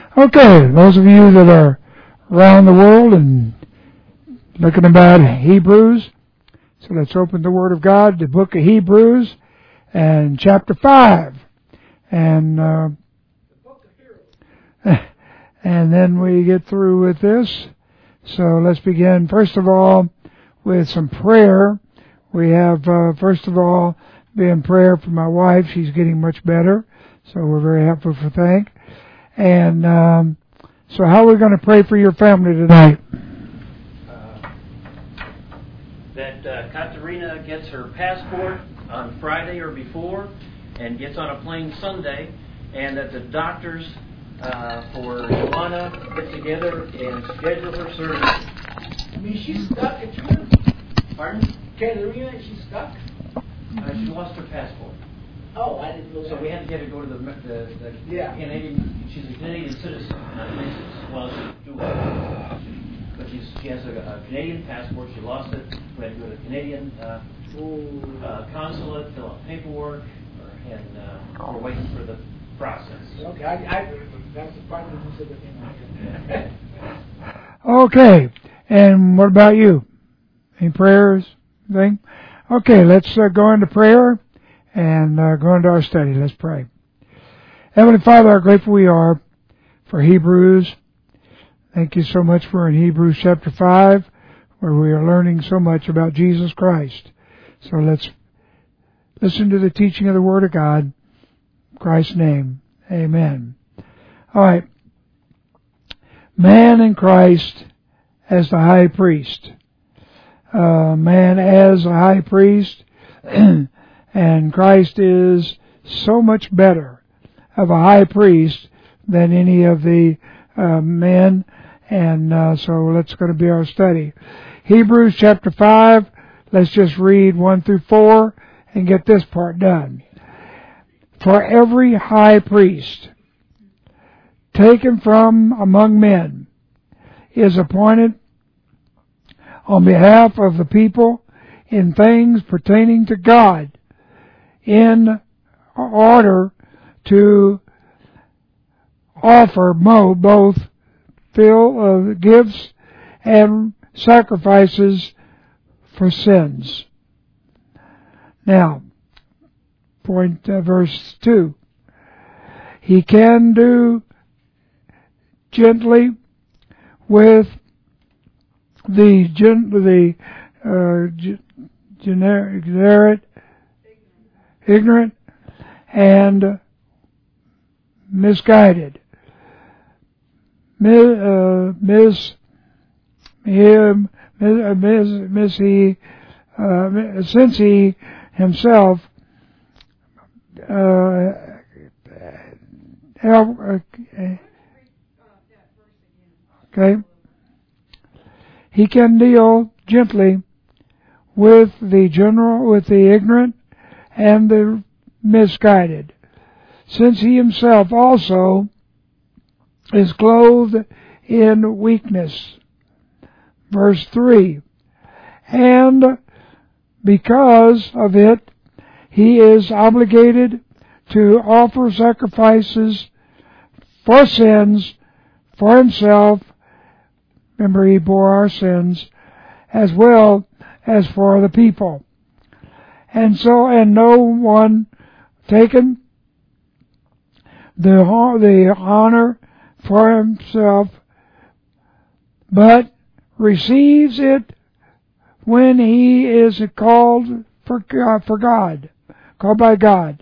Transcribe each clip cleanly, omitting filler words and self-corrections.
Okay, those of you that are around the world and looking about Hebrews, so let's open the Word of God, the book of Hebrews, and chapter 5. And and then we get through with this. So let's begin, first of all, with some prayer. We have, first of all, be in prayer for my wife. She's getting much better, so we're very happy for thank. And so how are we going to pray for your family tonight? That Katerina gets her passport on Friday or before and gets on a plane Sunday, and that the doctors for Joanna get together and schedule her surgery. I mean, she's stuck, Katrina. Pardon? Katerina, she's stuck? She lost her passport. Oh, I didn't know that. So we had to get her to go to the Canadian. She's a Canadian citizen, not a citizen. Well, she's dual. But she has a Canadian passport. She lost it. We had to go to the Canadian consulate, fill out paperwork, and we're waiting for the process. Okay, that's the part that you said that. Okay, and what about you? Any prayers? Thing? Okay, let's go into prayer and go into our study. Let's pray. Heavenly Father, how grateful we are for Hebrews. Thank you so much for in Hebrews chapter 5, where we are learning so much about Jesus Christ. So let's listen to the teaching of the Word of God. In Christ's name, amen. All right. Man in Christ as the high priest. Man as a high priest, and Christ is so much better of a high priest than any of the men, and so that's going to be our study. Hebrews chapter 5, let's just read 1 through 4 and get this part done. For every high priest taken from among men is appointed on behalf of the people in things pertaining to God, in order to offer both gifts and sacrifices for sins. Now, verse 2. He can do gently with the ignorant and misguided. Since he himself he can deal gently with the ignorant and the misguided, since he himself also is clothed in weakness. Verse 3. And because of it, he is obligated to offer sacrifices for sins for himself. Remember, he bore our sins as well as for the people. And no one taken the honor for himself, but receives it when he is called by God.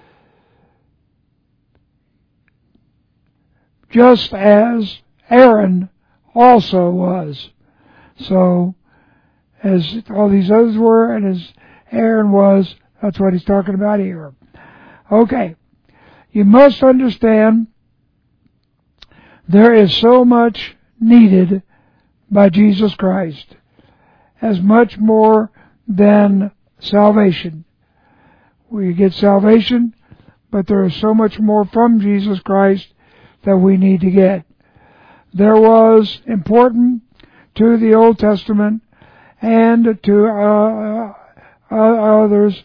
Just as Aaron also was. So, as all these others were, and as Aaron was, that's what he's talking about here. Okay. You must understand there is so much needed by Jesus Christ, as much more than salvation. We get salvation, but there is so much more from Jesus Christ that we need to get. There was important to the Old Testament and to others,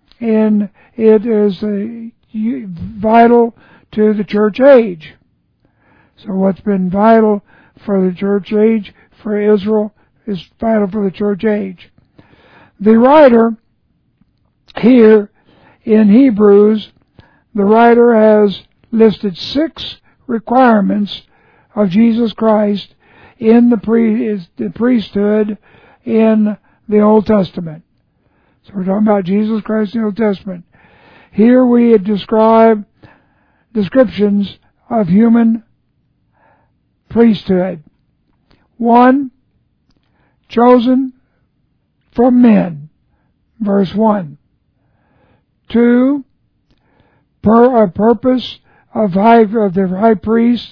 and it is vital to the church age. So what's been vital for the church age, for Israel, is vital for the church age. The writer here in Hebrews, the writer has listed 6 requirements of Jesus Christ in the priesthood in the Old Testament. So we're talking about Jesus Christ in the Old Testament. Here we describe descriptions of human priesthood. 1, chosen from men, verse 1. 2, a purpose of the high priest,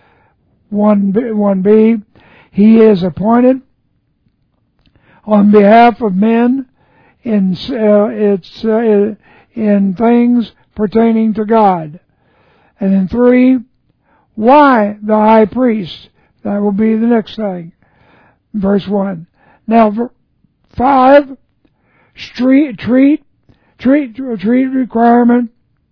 1b, he is appointed on behalf of men in things pertaining to God. And then 3, why the high priest? That will be the next thing. Verse 1. Now, 5, treat requirement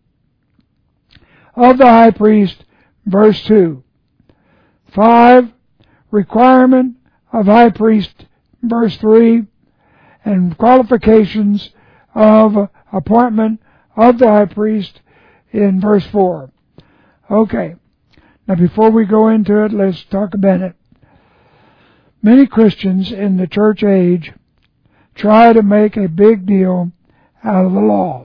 of the high priest, verse 2. 5, requirement of high priest, verse 3, and qualifications of appointment of the high priest in verse 4. Okay. Now before we go into it, let's talk about it. Many Christians in the church age try to make a big deal out of the law.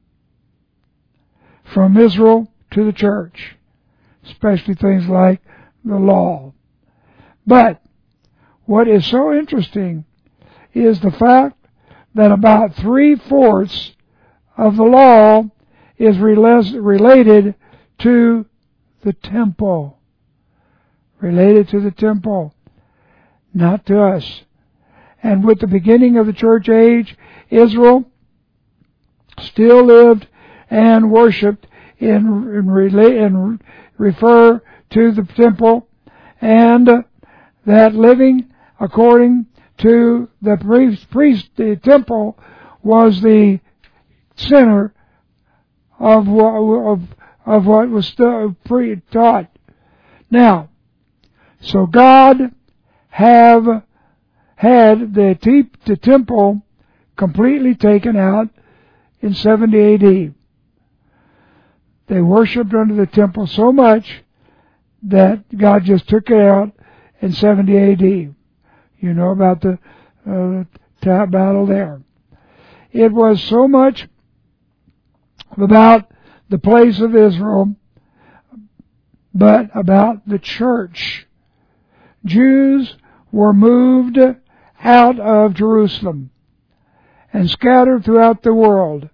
From Israel to the church, especially things like the law. But what is so interesting is the fact that about 3/4 of the law is related to the temple. Related to the temple, not to us. And with the beginning of the church age, Israel still lived and worshipped and refer to the temple, and that living according to the the temple was the center of what was taught. Now, so God had the temple completely taken out in 70 A.D. They worshipped under the temple so much that God just took it out in 70 A.D. You know about the battle there. It was so much about the place of Israel, but about the church. Jews were moved out of Jerusalem and scattered throughout the world.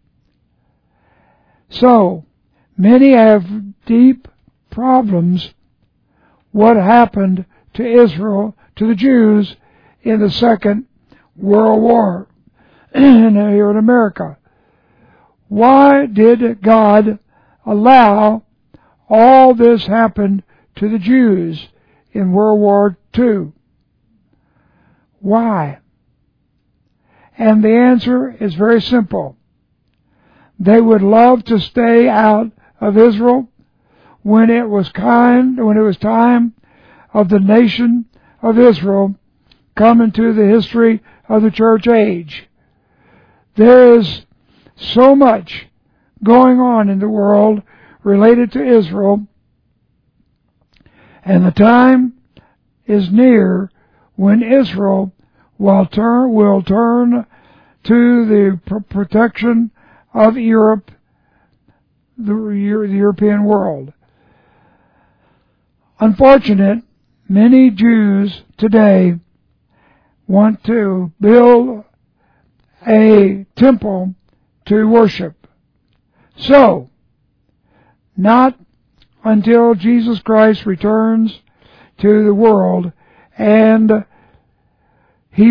So, many have deep problems what happened to Israel, to the Jews, in the Second World War here in America. Why did God allow all this happen to the Jews in World War II? Why? And the answer is very simple. They would love to stay out of Israel when it was time of the nation of Israel come into the history of the church age. There is so much going on in the world related to Israel, and the time is near when Israel will turn to the protection of Europe, the European world. Unfortunate, many Jews today want to build a temple to worship. So, not until Jesus Christ returns to the world and he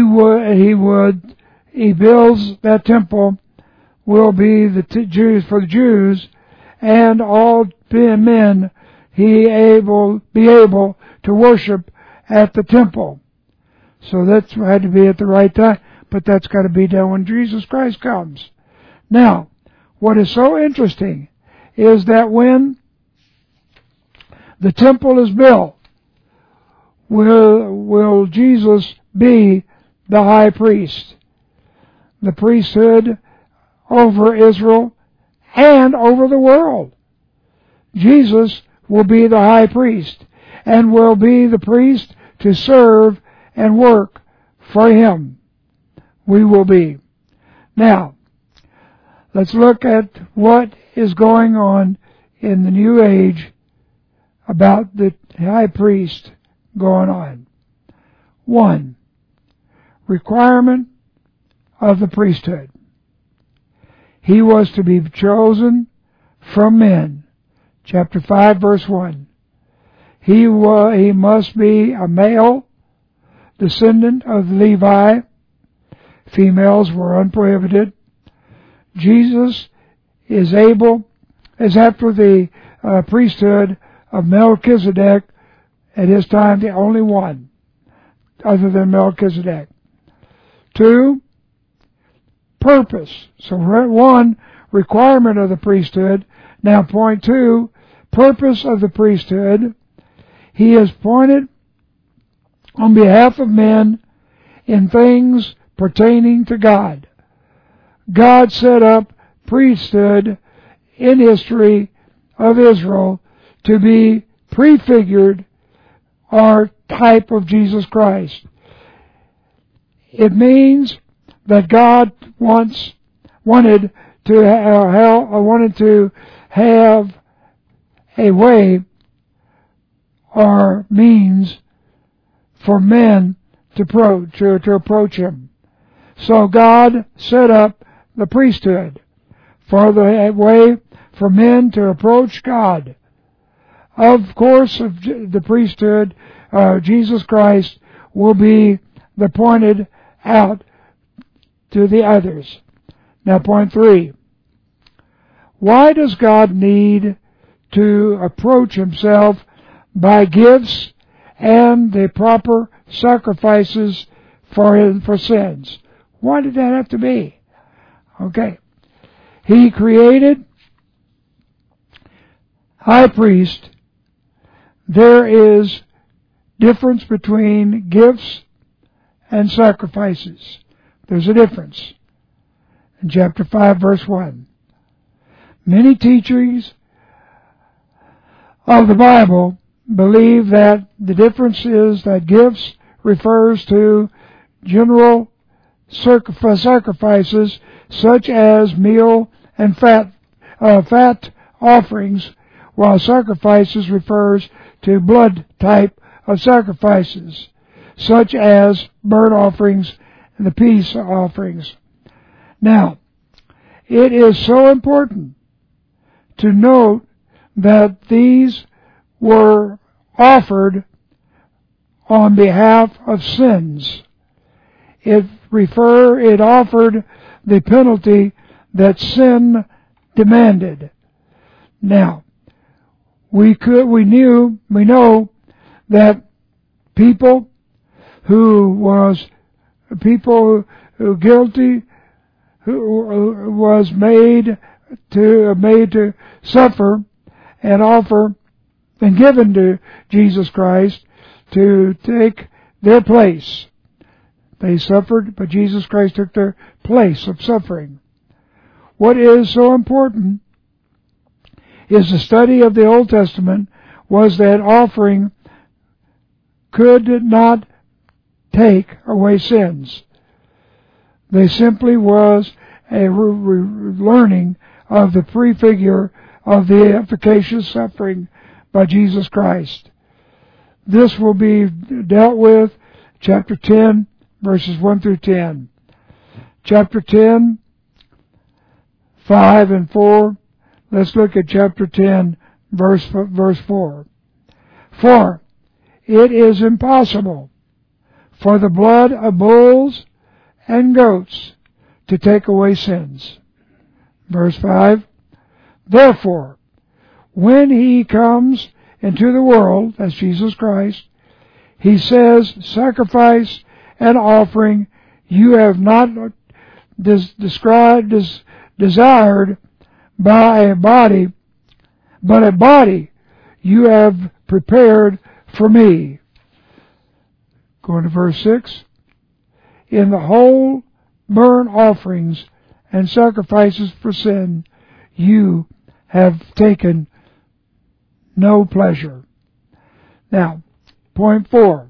builds that temple, will be the Jews for the Jews, and all men be able to worship at the temple. So that's had to be at the right time, but that's got to be done when Jesus Christ comes. Now, what is so interesting is that when the temple is built, will Jesus be the high priest? The priesthood over Israel and over the world. Jesus will be the high priest and will be the priest to serve and work for Him. We will be. Now, let's look at what is going on in the New Age about the high priest going on. 1. Requirement of the priesthood. He was to be chosen from men. Chapter 5, verse 1. He must be a male, descendant of Levi. Females were unprohibited. Jesus is after the priesthood of Melchizedek, at his time the only one other than Melchizedek. 2, purpose. So 1, requirement of the priesthood. Now point 2, purpose of the priesthood. He is appointed on behalf of men in things pertaining to God. God set up priesthood in history of Israel to be prefigured or type of Jesus Christ. It means that God wanted to have a way or means for men to approach Him. So God set up the priesthood for the way for men to approach God. Of course, the priesthood, Jesus Christ will be the pointed out to the others. Now point 3. Why does God need to approach Himself by gifts and the proper sacrifices for sins? Why did that have to be? Okay. He created high priest. There is difference between gifts and sacrifices. There's a difference. In chapter 5, verse 1. Many teachers of the Bible believe that the difference is that gifts refers to general sacrifices such as meal and fat offerings, while sacrifices refers to blood type of sacrifices such as burnt offerings and the peace offerings. Now, it is so important to note that these were offered on behalf of sins. It offered the penalty that sin demanded. Now, we know that people who was guilty, who was made to suffer and offer and given to Jesus Christ to take their place. They suffered, but Jesus Christ took their place of suffering. What is so important is the study of the Old Testament was that offering could not take away sins. They simply was a learning of the prefigure of the efficacious suffering by Jesus Christ. This will be dealt with chapter 10, verses 1 through 10. Chapter 10, 5 and 4. Let's look at chapter 10, verse 4. For it is impossible for the blood of bulls and goats to take away sins. Verse 5. Therefore, when He comes into the world, as Jesus Christ, He says, sacrifice and offering you have not desired by a body, but a body you have prepared for me. Going to verse 6. In the whole burnt offerings and sacrifices for sin, you have taken no pleasure. Now, point 4.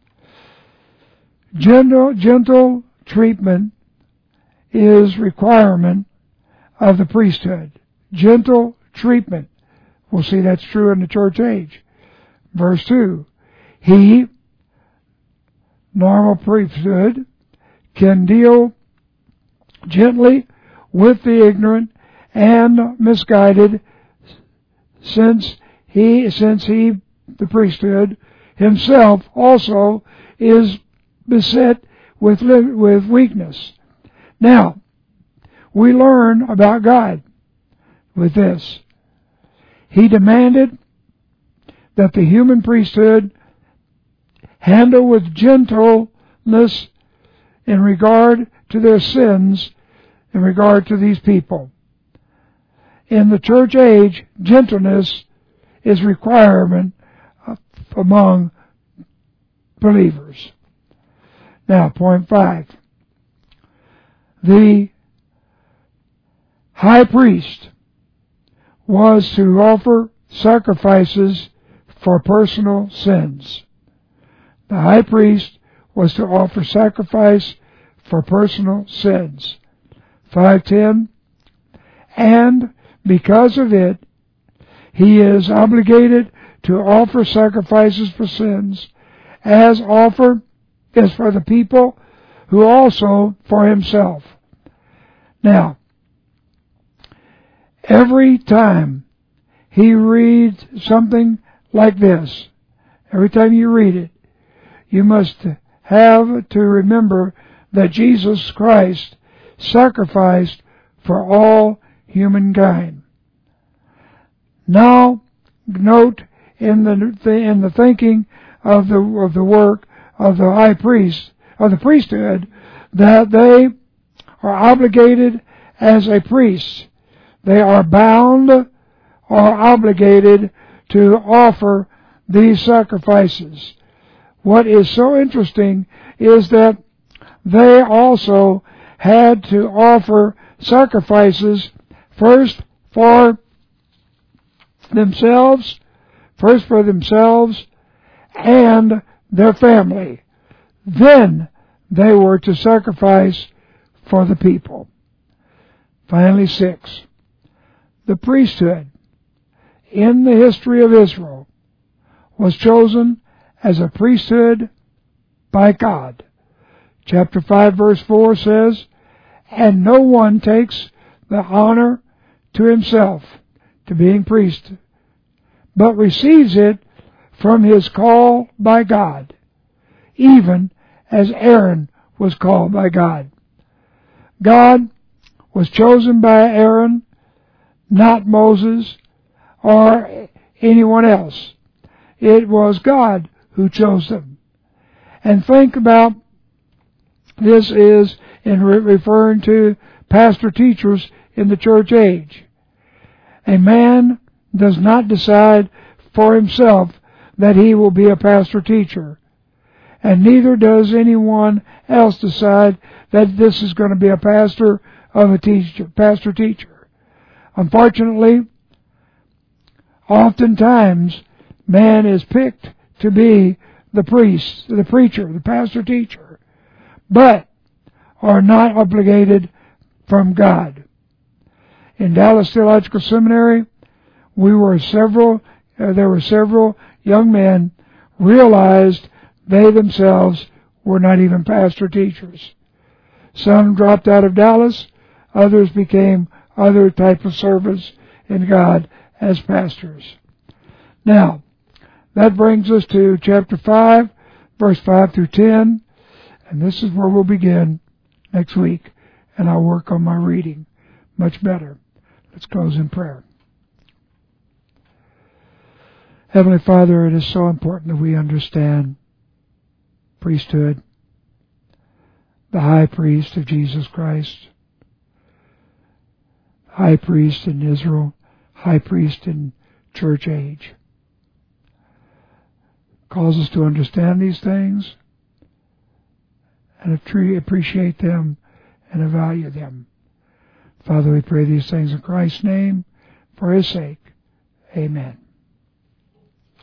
Gentle treatment is requirement of the priesthood. Gentle treatment. We'll see that's true in the church age. Verse 2. He, normal priesthood, can deal gently with the ignorant and misguided, since he, the priesthood, himself also is beset with weakness. Now, we learn about God with this. He demanded that the human priesthood handle with gentleness in regard to their sins, in regard to these people. In the church age, gentleness is requirement among believers. Now, point 5. The high priest was to offer sacrifices for personal sins. The high priest was to offer sacrifice for personal sins. 5:10. And because of it, he is obligated to offer sacrifices for sins, as offer is for the people, who also for himself. Now, every time he reads something like this, every time you read it, you must have to remember that Jesus Christ sacrificed for all humankind. Now, note in the thinking of the work of the high priest, of the priesthood, that they are obligated as a priest. They are bound or obligated to offer these sacrifices. What is so interesting is that they also had to offer sacrifices first for themselves and their family. Then they were to sacrifice for the people. Finally, 6. The priesthood in the history of Israel was chosen as a priesthood by God. Chapter 5 verse 4 says, and no one takes the honor to himself, to being priest, but receives it from his call by God, even as Aaron was called by God. God was chosen by Aaron, not Moses or anyone else. It was God who chose them. And think about this is in referring to pastor teachers in the church age. A man does not decide for himself that he will be a pastor teacher, and neither does anyone else decide that this is going to be a pastor teacher. Unfortunately, oftentimes man is picked to be the priest, the preacher, the pastor teacher, but are not obligated from God. In Dallas Theological Seminary, there were several young men realized they themselves were not even pastor teachers. Some dropped out of Dallas, others became other type of service in God as pastors. Now, that brings us to chapter 5, verse 5 through 10, and this is where we'll begin next week, and I'll work on my reading much better. Let's close in prayer. Heavenly Father, it is so important that we understand priesthood, the high priest of Jesus Christ, high priest in Israel, high priest in church age. Cause us to understand these things and appreciate them and value them. Father, we pray these things in Christ's name, for His sake. Amen.